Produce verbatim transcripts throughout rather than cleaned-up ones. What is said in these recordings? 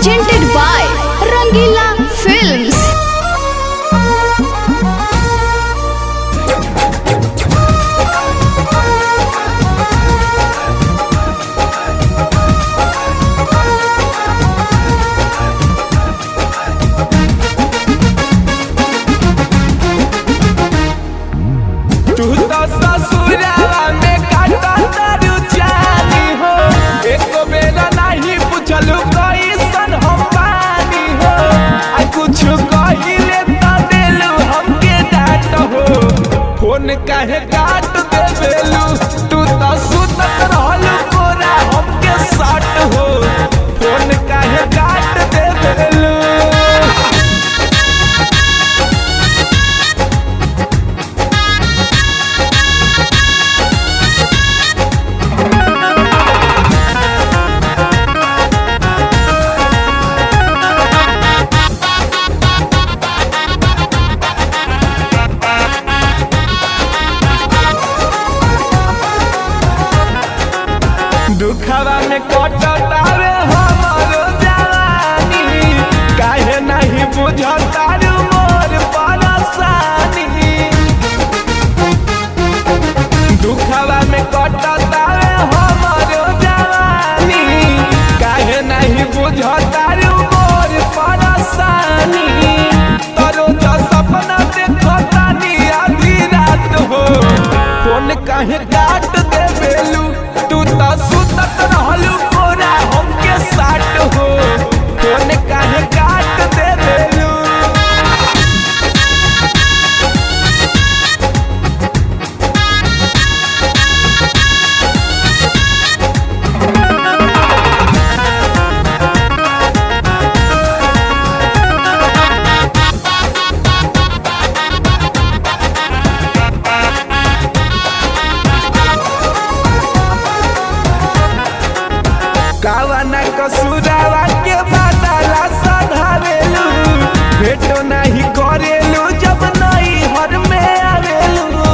presented by Rangila Films. तू तो ससुरावा में काटा तारू जानी हो, एको बेरा नहीं पूछलू कैसन हम पानी हो। आ कुछ कहिले तो देलू हमके डांट हो, फोन काहे काट देबेलू। तू तो सुतत रहलू कोरा हमके साट हो, फोन काहे काट देबेलू। दुखवा में कटतावे हमरो जवानी, काहे नहीं बुझतारू मोर परेशानी। दुखवा में कटतावे हमरो जवानी, काहे नहीं बुझतारू मोर परेशानी। तरो जो सपना देखतानी आधी रात हो, फोन काहे काट देबेलू। तू तो सुतत रहलू कोरा हमके साट हो, फोन काहे काट देबेलू। कावना कसुरावा के बादला सधावेलू, भेटो नहीं करेलू जब नहीं हर में आवेलू।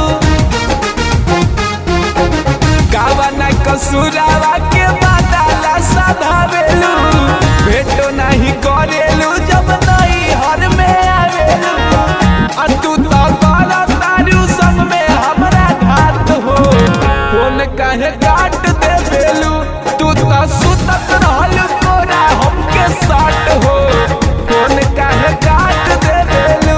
कावना कसुरावा के बादला सधावेलू, भेटो नहीं करेलू जब नहीं हर में आवेलू। आ तू तो गला तारू संग में हमरा घात हो, फोन काहे काट देबेलू। तू तो सुतत रहलू कोरा हमके साट हो, फोन काहे काट देबेलू।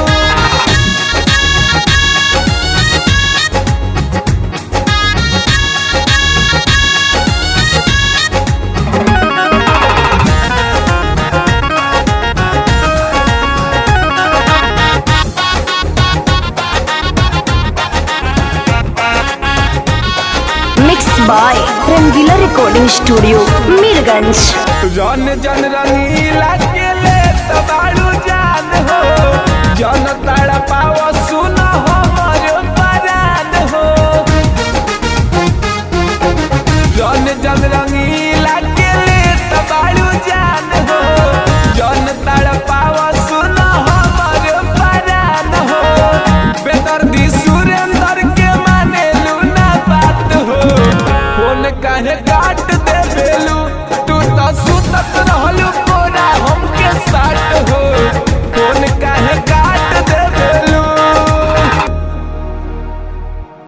Mixed by Rangila Recording Studio, Mirganj. जन जन रंगीला के ले तबाड़ू जान हो, जन तारा पाव सुन हमर परान हो। जन जन रंगीला के ले तबाड़ू जान हो, जन तारा पाव सुन हमर परान हो। बेदर्दी सुरेंद्र के माने लू ना बात हो, फोन काहे